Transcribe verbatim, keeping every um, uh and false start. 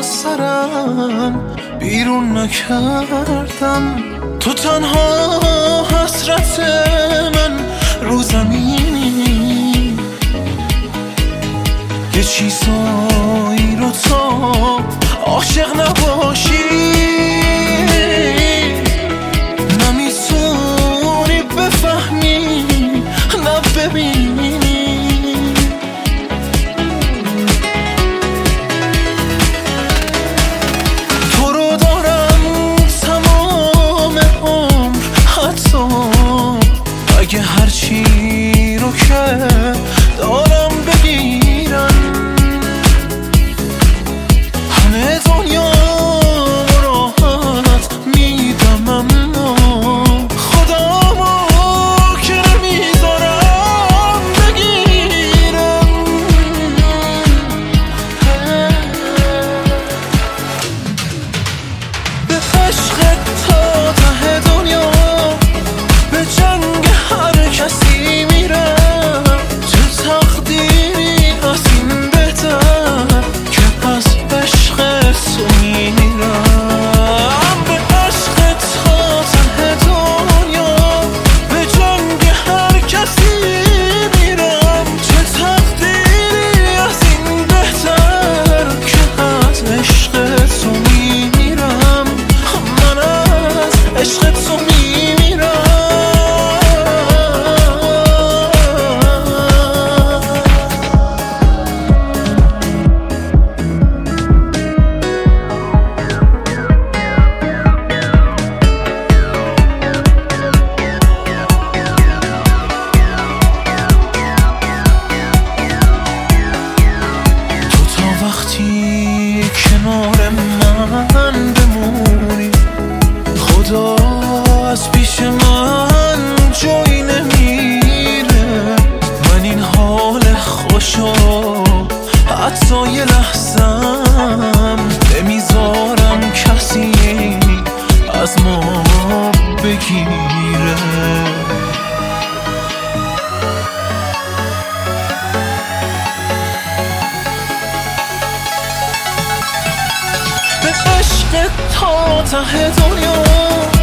از سرم بیرون نکردم. تو تنها حسرت من رو زمینی، یه چیزایی رو تا عاشق نباشی نمیتونی بفهمی نه ببینی. تو رو دارم تمام عمر، حتی اگه هرچی رو که دارم بگیرم، همه دنیا راحت میدم اما خودمو که نمیذارم بگیرم. به عشق تا ته دنیا، به جنگ هر کسی میرم، چه تقدیری از این بهتر که پس عشق تو میرم. به عشق تا ته دنیا، به جنگ هر کسی میرم، چه تقدیری از این بهتر که از عشق تو میرم. من از عشق تو میرم. وقتی کنار من بمونی، خدا از پیش من جایی نمیره. من این حال خوشو حتی یه لحظم نمیذارم کسی از ما بگیره. عشق تا ته دنیا،